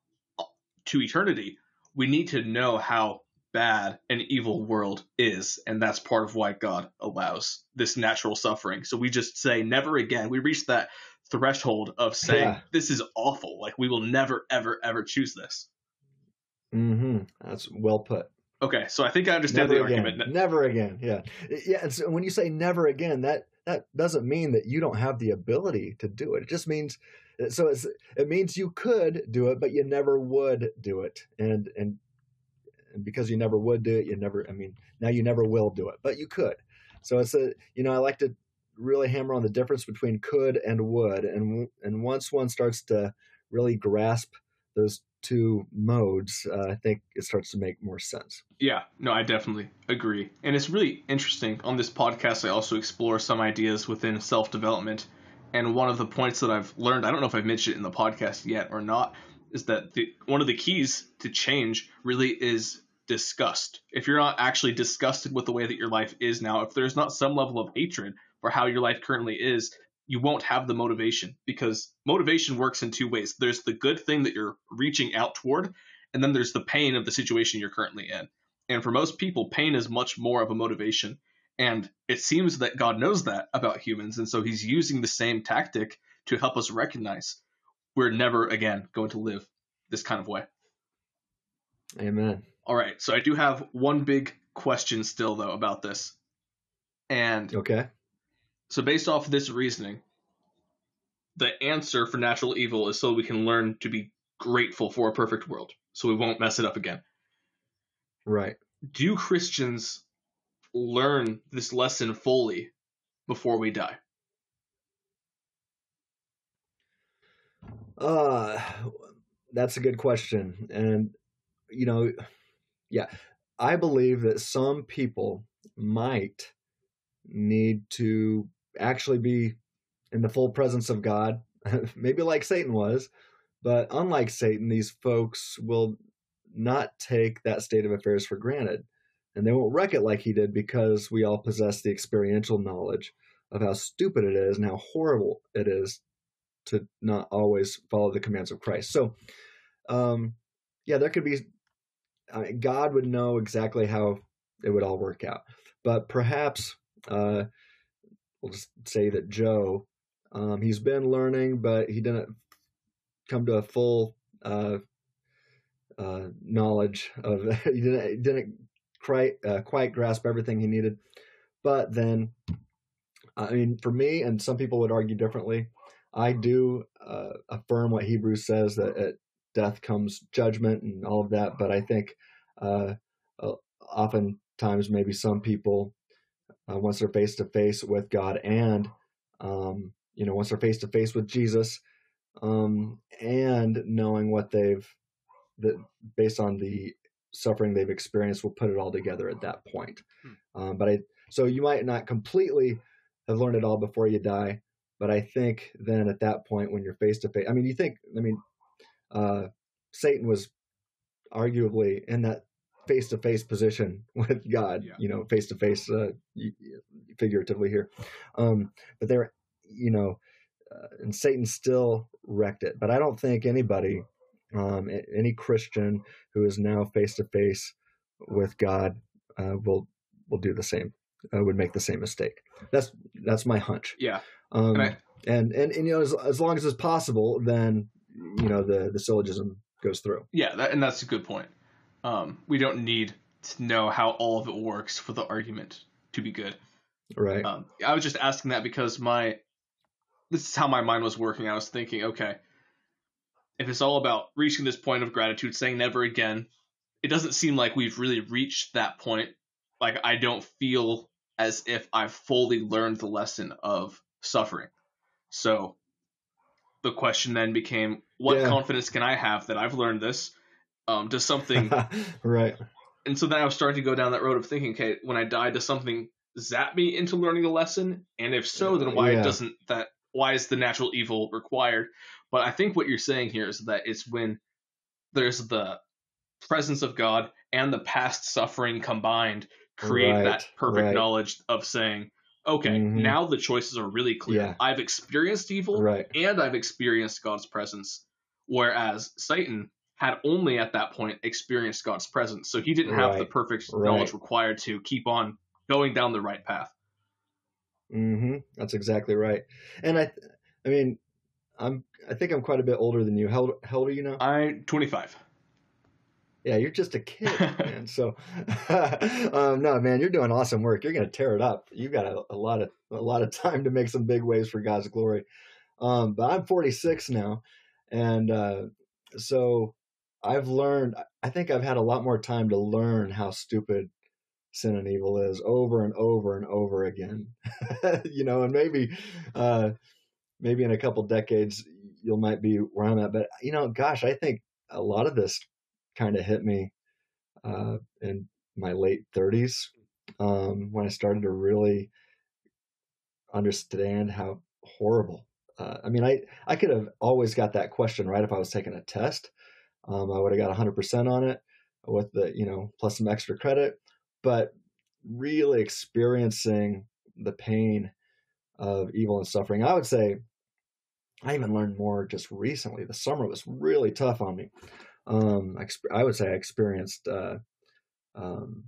to eternity, we need to know how bad an evil world is, and that's part of why God allows this natural suffering. So we just say never again. We reach that threshold of saying Yeah. this is awful. Like we will never, ever, ever choose this. Mm-hmm. That's well put. Okay, so I think I understand Never the again. argument. Never again. Yeah. Yeah. And so when you say never again, that that doesn't mean that you don't have the ability to do it. It just means so it's, it means you could do it, but you never would do it. And and and because you never would do it, you never. I mean, now you never will do it, but you could. So it's a you know I like to really hammer on the difference between could and would, and and once one starts to really grasp those two modes, uh, I think it starts to make more sense. Yeah, no, I definitely agree. And it's really interesting. On this podcast, I also explore some ideas within self-development. And one of the points that I've learned, I don't know if I've mentioned it in the podcast yet or not, is that the, one of the keys to change really is disgust. If you're not actually disgusted with the way that your life is now, if there's not some level of hatred for how your life currently is, you won't have the motivation, because motivation works in two ways. There's the good thing that you're reaching out toward, and then there's the pain of the situation you're currently in. And for most people, pain is much more of a motivation. And it seems that God knows that about humans, and so he's using the same tactic to help us recognize we're never again going to live this kind of way. Amen. All right, so I do have one big question still, though, about this. And Okay. so based off of this reasoning, the answer for natural evil is so we can learn to be grateful for a perfect world, so we won't mess it up again. Right. Do Christians learn this lesson fully before we die? Uh, that's a good question. And, you know, yeah, I believe that some people might need to actually be in the full presence of God, maybe like Satan was, but unlike Satan, these folks will not take that state of affairs for granted. And they won't wreck it like he did, because we all possess the experiential knowledge of how stupid it is and how horrible it is to not always follow the commands of Christ. So, um, yeah, there could be, I mean, God would know exactly how it would all work out. But perhaps, uh, we'll just say that Joe, um, he's been learning, but he didn't come to a full uh, uh, knowledge of, he didn't, he didn't quite, uh, quite grasp everything he needed. But then, I mean, for me, and some people would argue differently, I do uh, affirm what Hebrews says, that at death comes judgment and all of that. But I think uh, uh, oftentimes maybe some people, uh, once they're face to face with God, and um, you know, once they're face to face with Jesus, um, and knowing what they've, that based on the suffering they've experienced, will put it all together at that point. Hmm. Um, but I, so you might not completely have learned it all before you die. But I think then at that point, when you're face to face, I mean, you think, I mean, uh, Satan was arguably in that face to face position with God, yeah. you know, face to face, figuratively here. Um, but they're, you know, uh, and Satan still wrecked it. But I don't think anybody, um, any Christian who is now face to face with God, uh, will will do the same, uh, would make the same mistake. That's that's my hunch. Yeah. Um, and, I, and, and, and, you know, as, as long as it's possible, then, you know, the, the syllogism goes through. Yeah. That, and that's a good point. Um, we don't need to know how all of it works for the argument to be good. Right. Um, I was just asking that because my, this is how my mind was working. I was thinking, okay, if it's all about reaching this point of gratitude, saying never again, it doesn't seem like we've really reached that point. Like, I don't feel as if I've fully learned the lesson of suffering. So the question then became, what yeah. confidence can I have that I've learned this? Um, does something... right. And so then I was starting to go down that road of thinking, okay, when I die, does something zap me into learning the lesson? And if so, then why yeah. doesn't that... Why is the natural evil required? But I think what you're saying here is that it's when there's the presence of God and the past suffering combined create right. that perfect right. knowledge of saying, okay, mm-hmm. now the choices are really clear. Yeah. I've experienced evil right. and I've experienced God's presence. Whereas Satan had only at that point experienced God's presence. So he didn't have right. the perfect right. knowledge required to keep on going down the right path. Mm-hmm. That's exactly right. And I, I mean, I'm, I think I'm quite a bit older than you. How, how old are you now? I'm twenty-five. Yeah, you're just a kid, man. So, um, no, man, you're doing awesome work. You're going to tear it up. You've got a, a lot of a lot of time to make some big waves for God's glory. Um, but I'm forty-six now, and uh, so I've learned. I think I've had a lot more time to learn how stupid sin and evil is over and over and over again. You know, and maybe, uh, maybe in a couple decades you might be where I'm at. But you know, gosh, I think a lot of this kind of hit me uh, in my late thirties um, when I started to really understand how horrible. Uh, I mean, I, I could have always got that question right if I was taking a test. Um, I would have got one hundred percent on it with the, you know, plus some extra credit. But really experiencing the pain of evil and suffering. I would say I even learned more just recently. The summer was really tough on me. Um, I, I would say I experienced uh, um,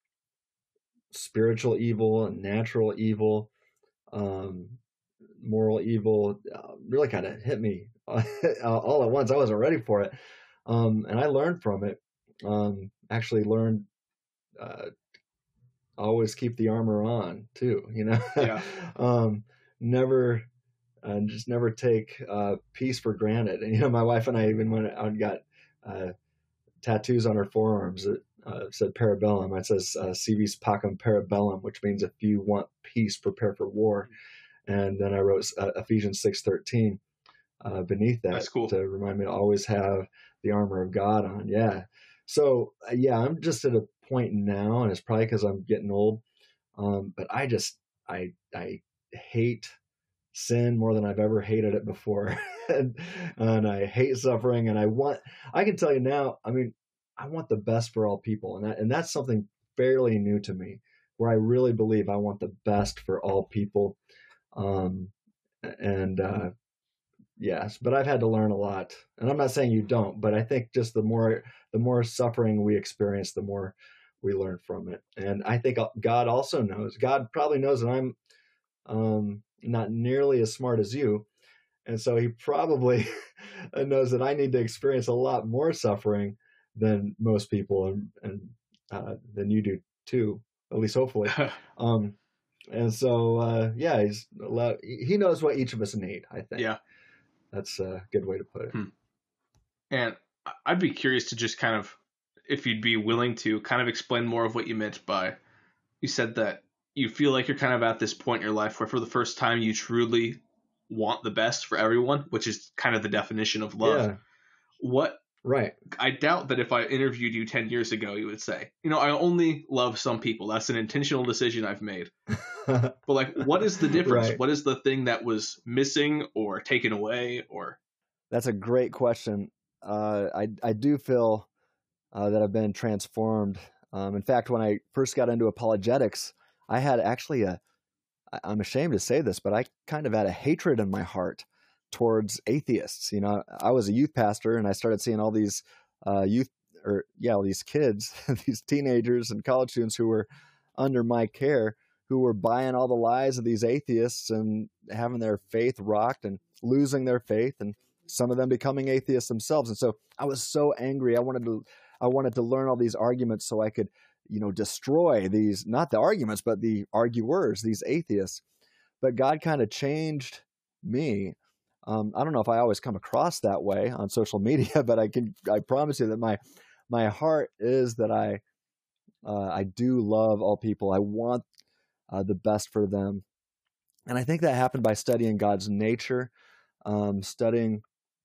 spiritual evil and natural evil, um, moral evil. Uh, really kind of hit me all at once. I wasn't ready for it, um, and I learned from it. Um, actually, learned uh, always keep the armor on too. You know, Yeah. um, never. And just never take uh, peace for granted. And, you know, my wife and I even went out and got uh, tattoos on our forearms that uh, said parabellum. It says uh, Si vis pacem parabellum, which means if you want peace, prepare for war. And then I wrote uh, Ephesians six thirteen uh, beneath that. That's cool. To remind me to always have the armor of God on. Yeah. So, uh, yeah, I'm just at a point now, and it's probably because I'm getting old. Um, but I just, I, I hate sin more than I've ever hated it before. and, and I hate suffering, and I want, I can tell you now, I mean, I want the best for all people. And that, and that's something fairly new to me, where I really believe I want the best for all people. Um, and, uh, yes, but I've had to learn a lot, and I'm not saying you don't, but I think just the more, the more suffering we experience, the more we learn from it. And I think God also knows, God probably knows that I'm, um, not nearly as smart as you. And so he probably knows that I need to experience a lot more suffering than most people, and, and uh, than you do too, at least hopefully. um, and so, uh, yeah, he's allowed, he knows what each of us need, I think. Yeah. That's a good way to put it. Hmm. And I'd be curious to just kind of, if you'd be willing to kind of explain more of what you meant by, you said that you feel like you're kind of at this point in your life where for the first time you truly want the best for everyone, which is kind of the definition of love. Yeah. What, right. I doubt that if I interviewed you ten years ago, you would say, you know, I only love some people. That's an intentional decision I've made. But like, what is the difference? Right. What is the thing that was missing or taken away? Or That's a great question. Uh, I, I do feel uh, that I've been transformed. Um, in fact, when I first got into apologetics, I had actually a, I'm ashamed to say this, but I kind of had a hatred in my heart towards atheists. You know, I was a youth pastor, and I started seeing all these uh, youth, or yeah, all these kids, these teenagers and college students who were under my care, who were buying all the lies of these atheists and having their faith rocked and losing their faith, and some of them becoming atheists themselves. And so I was so angry. I wanted to, I wanted to learn all these arguments so I could, you know, destroy these, not the arguments, but the arguers, these atheists. But God kind of changed me. Um, I don't know if I always come across that way on social media, but I can, I promise you that my, my heart is that I, uh, I do love all people. I want uh, the best for them. And I think that happened by studying God's nature, um, studying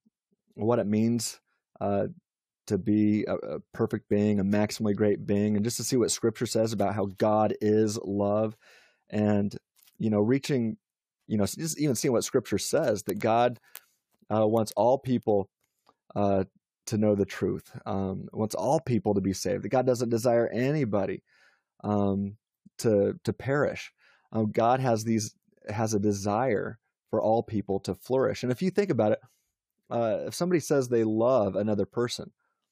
what it means, uh, to be a, a perfect being, a maximally great being, and just to see what Scripture says about how God is love, and, you know, reaching, you know, just even seeing what Scripture says, that God uh, wants all people uh, to know the truth, um, wants all people to be saved, that God doesn't desire anybody um, to to perish. Um, God has these has a desire for all people to flourish. And if you think about it, uh, if somebody says they love another person,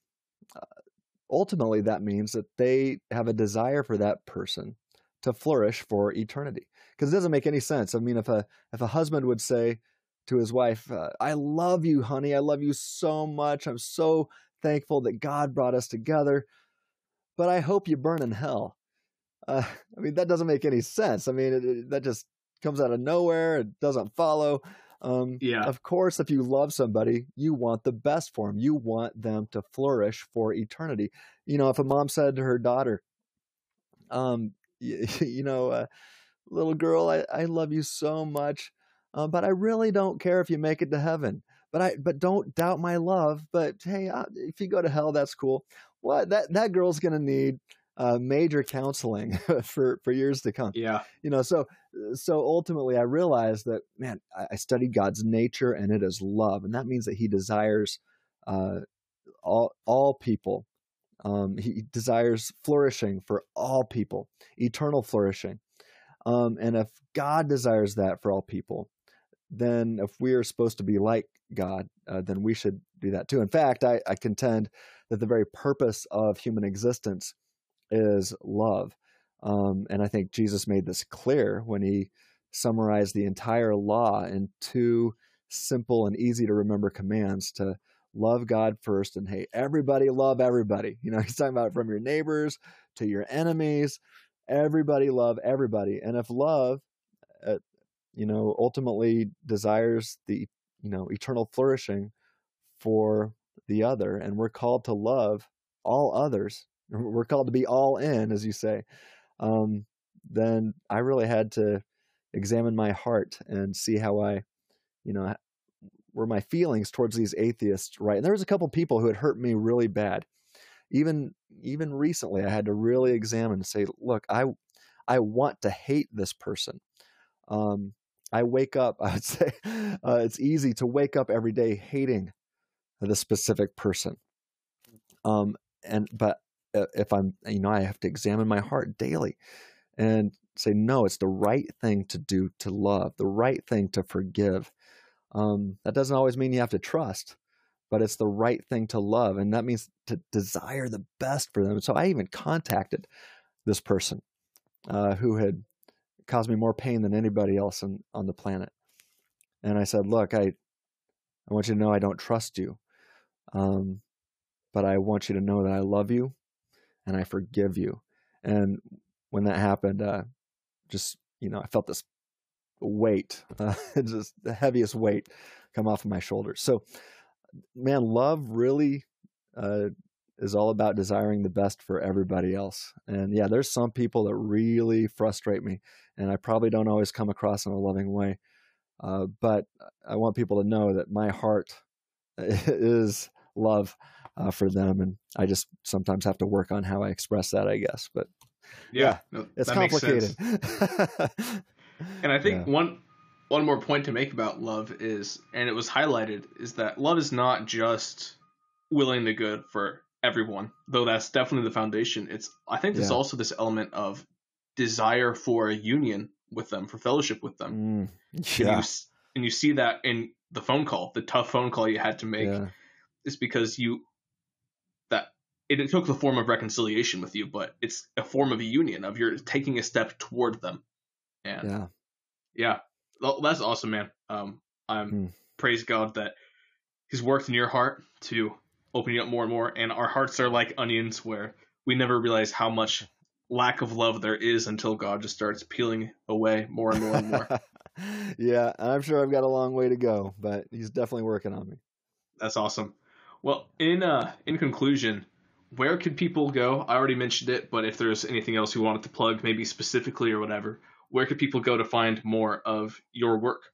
ultimately that means that they have a desire for that person to flourish for eternity. Because it doesn't make any sense. I mean, if a if a husband would say to his wife, uh, I love you, honey, I love you so much, I'm so thankful that God brought us together, but I hope you burn in hell. Uh, I mean, that doesn't make any sense. I mean, it, it, that just comes out of nowhere. It doesn't follow. Um, yeah, of course, if you love somebody, you want the best for them. You want them to flourish for eternity. You know, if a mom said to her daughter, um, you, you know, uh, little girl, I, I love you so much, uh, but I really don't care if you make it to heaven. But I, but don't doubt my love. But hey, uh, if you go to hell, that's cool. What that that girl's gonna need uh, major counseling for for years to come. Yeah, you know. So so ultimately, I realized that, man, I, I studied God's nature, and it is love, and that means that He desires uh, all all people. Um, he desires flourishing for all people, eternal flourishing. Um, and if God desires that for all people, then if we are supposed to be like God, uh, then we should do that too. In fact, I, I contend that the very purpose of human existence is love. Um, and I think Jesus made this clear when he summarized the entire law in two simple and easy to remember commands: to love God first and hey, everybody love everybody. You know, he's talking about from your neighbors to your enemies, everybody love everybody. And if love, uh, you know, ultimately desires the, you know, eternal flourishing for the other, and we're called to love all others, we're called to be all in, as you say, um, then I really had to examine my heart and see how I, you know, were my feelings towards these atheists right. And there was a couple people who had hurt me really bad. Even even recently, I had to really examine and say, look, I I want to hate this person. Um, I wake up, I would say, uh, it's easy to wake up every day hating the specific person. Um, and but if I'm, you know, I have to examine my heart daily and say, no, it's the right thing to do, to love, the right thing to forgive. Um, that doesn't always mean you have to trust, but it's the right thing to love. And that means to desire the best for them. So I even contacted this person uh, who had caused me more pain than anybody else on, on the planet. And I said, look, I, I want you to know I don't trust you. Um, but I want you to know that I love you and I forgive you. And when that happened, uh, just, you know, I felt this weight, uh, just the heaviest weight come off of my shoulders. So, man, love really uh, is all about desiring the best for everybody else. And yeah, there's some people that really frustrate me, and I probably don't always come across in a loving way. Uh, but I want people to know that my heart is love uh, for them, and I just sometimes have to work on how I express that, I guess. But yeah, yeah no, it's that complicated. And I think Yeah. one one more point to make about love is, and it was highlighted, is that love is not just willing the good for everyone, though that's definitely the foundation. It's I think there's Yeah. also this element of desire for a union with them, for fellowship with them. Mm, And yeah. you s- and you see that in the phone call, the tough phone call you had to make, Yeah. is because you that it, it took the form of reconciliation with you, but it's a form of a union, of you're taking a step toward them. And Yeah. yeah, well, that's awesome, man. Um, I'm Hmm. praise God that He's worked in your heart to open you up more and more. And our hearts are like onions, where we never realize how much lack of love there is until God just starts peeling away more and more and more. Yeah, I'm sure I've got a long way to go, but he's definitely working on me. That's awesome. Well, in uh, in conclusion, where could people go? I already mentioned it, but if there's anything else you wanted to plug, maybe specifically or whatever, where could people go to find more of your work?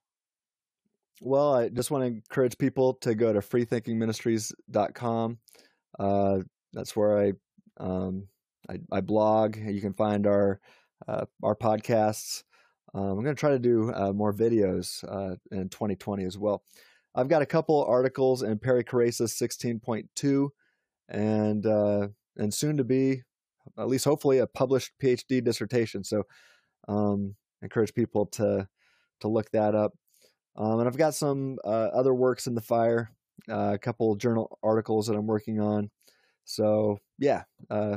Well, I just want to encourage people to go to free thinking ministries dot com. Uh, that's where I, um, I I blog. You can find our uh, our podcasts. Um, I'm going to try to do uh, more videos uh, in twenty twenty as well. I've got a couple articles in Perichoresis sixteen point two, and uh, and soon to be, at least hopefully, a published PhD dissertation. So, um, I encourage people to to look that up. Um, and I've got some uh, other works in the fire, uh, a couple journal articles that I'm working on. So yeah, uh,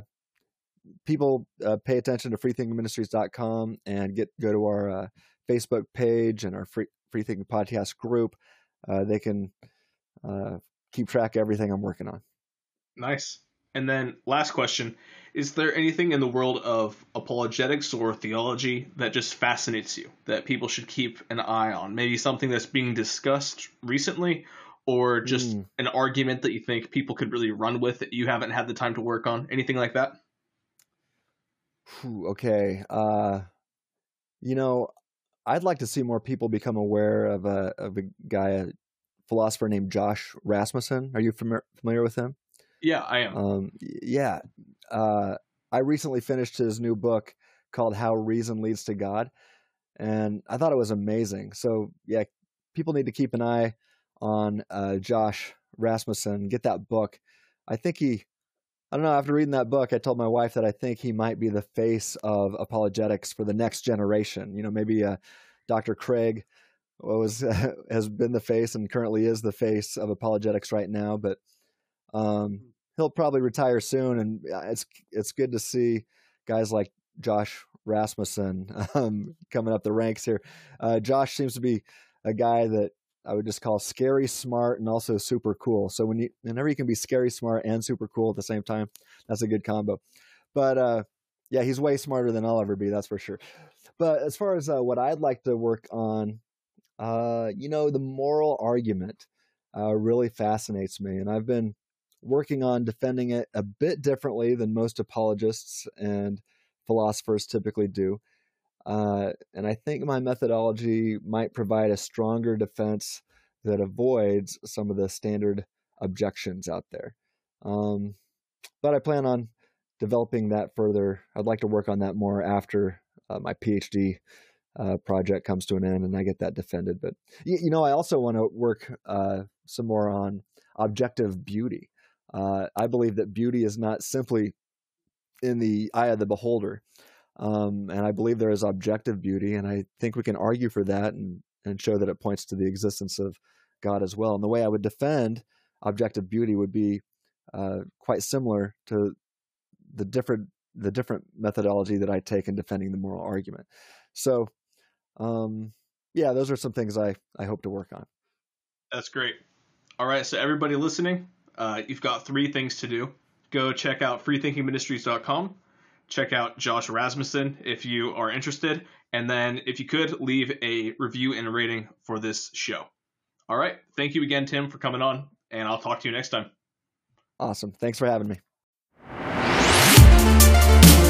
people uh, pay attention to free thinking ministries dot com and get go to our uh, Facebook page and our free free thinking podcast group. Uh, they can uh, keep track of everything I'm working on. Nice. And then last question, is there anything in the world of apologetics or theology that just fascinates you, that people should keep an eye on? Maybe something that's being discussed recently, or just Mm. an argument that you think people could really run with that you haven't had the time to work on? Anything like that? Whew, okay. Uh, you know, I'd like to see more people become aware of a of a guy, a philosopher named Josh Rasmussen. Are you familiar familiar with him? Yeah, I am. Um, yeah. Uh, I recently finished his new book called How Reason Leads to God, and I thought it was amazing. So yeah, people need to keep an eye on uh, Josh Rasmussen. Get that book. I think he I don't know. After reading that book, I told my wife that I think he might be the face of apologetics for the next generation. You know, maybe uh, Doctor Craig was uh, has been the face and currently is the face of apologetics right now, but um, he'll probably retire soon. And it's it's good to see guys like Josh Rasmussen um, coming up the ranks here. Uh, Josh seems to be a guy that I would just call scary, smart, and also super cool. So when you, whenever you can be scary, smart, and super cool at the same time, that's a good combo. But uh, yeah, he's way smarter than I'll ever be, that's for sure. But as far as uh, what I'd like to work on, uh, you know, the moral argument uh, really fascinates me, and I've been working on defending it a bit differently than most apologists and philosophers typically do. Uh, and I think my methodology might provide a stronger defense that avoids some of the standard objections out there. Um, but I plan on developing that further. I'd like to work on that more after uh, my PhD uh, project comes to an end and I get that defended. But, you, you know, I also want to work uh, some more on objective beauty. Uh, I believe that beauty is not simply in the eye of the beholder. Um, and I believe there is objective beauty, and I think we can argue for that and, and show that it points to the existence of God as well. And the way I would defend objective beauty would be uh, quite similar to the different the different methodology that I take in defending the moral argument. So, um, yeah, those are some things I, I hope to work on. That's great. All right, so everybody listening, uh, you've got three things to do. Go check out free thinking ministries dot com. Check out Josh Rasmussen if you are interested. And then if you could, leave a review and a rating for this show. All right. Thank you again, Tim, for coming on, and I'll talk to you next time. Awesome. Thanks for having me.